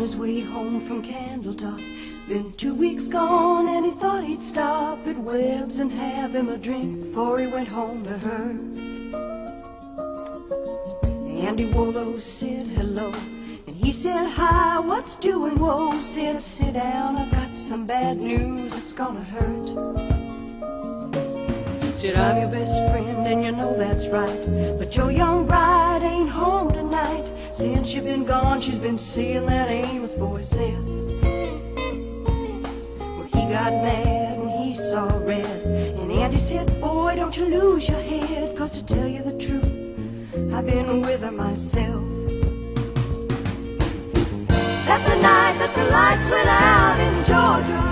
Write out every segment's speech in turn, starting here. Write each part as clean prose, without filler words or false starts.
his way home from Candletop. Been 2 weeks gone and he thought he'd stop at Webb's and have him a drink before he went home to her. Andy Wollo said hello, and he said hi, what's doing? Whoa, said sit down, I've got some bad news, it's gonna hurt. Said I'm your best friend and you know that's right, but your young bride ain't home tonight. Since you've been gone she's been seeing that Amos boy Seth. Well, he got mad and he saw red, and Andy said, boy, don't you lose your head, 'cause to tell you the truth, I've been with her myself. That's the night that the lights went out in Georgia.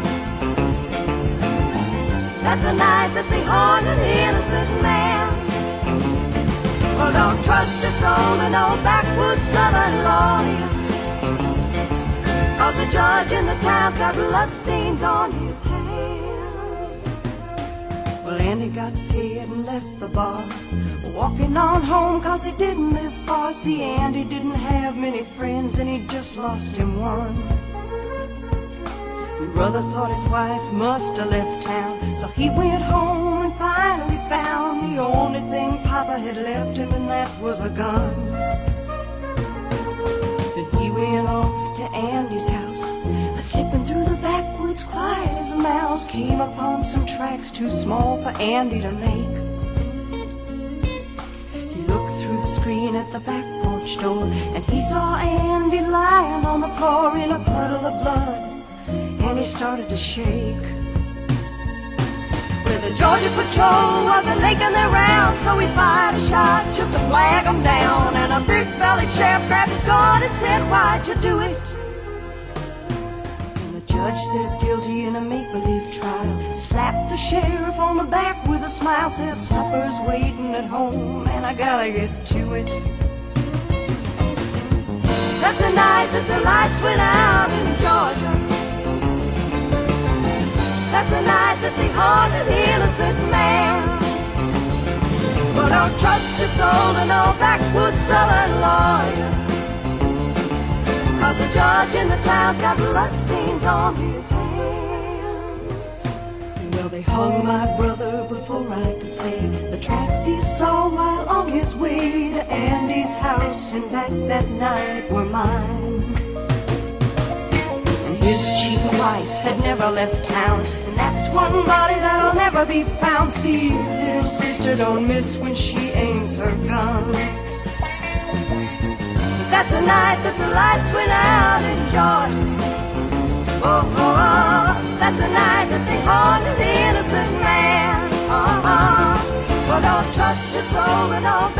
That's the night that they hung an innocent man. Well, don't trust your soul to no backwoods southern lawyer, 'cause the judge in the town's got bloodstains on his hands. Well, Andy got scared and left the bar, walking on home 'cause he didn't live far. See, Andy didn't have many friends and he just lost him one. Brother thought his wife must have left town, so he went home and finally found the only thing Papa had left him, and that was a gun. Then he went off to Andy's house, slipping through the backwoods quiet as a mouse. Came upon some tracks too small for Andy to make. He looked through the screen at the back porch door, and he saw Andy lying on the floor in a puddle of blood, and he started to shake. Well, the Georgia Patrol wasn't making their round, so he fired a shot just to flag them down. And a big-bellied sheriff grabbed his gun and said, why'd you do it? And the judge said guilty in a make-believe trial, slapped the sheriff on the back with a smile, said supper's waiting at home and I gotta get to it. That's the night that the lights went out in Georgia. That's the night that they hung an innocent man. But don't trust your soul to no backwoods southern lawyer, 'cause the judge in the town's got bloodstains on his hands. Well, they hung my brother before I could say the tracks he saw while on his way to Andy's house and back that night were mine. His cheap wife had never left town, and that's one body that'll never be found. See, little sister don't miss when she aims her gun. But that's the night that the lights went out in Georgia. Oh, oh, oh, that's the night that they hung an innocent man. Oh, oh, well, don't trust your soul and all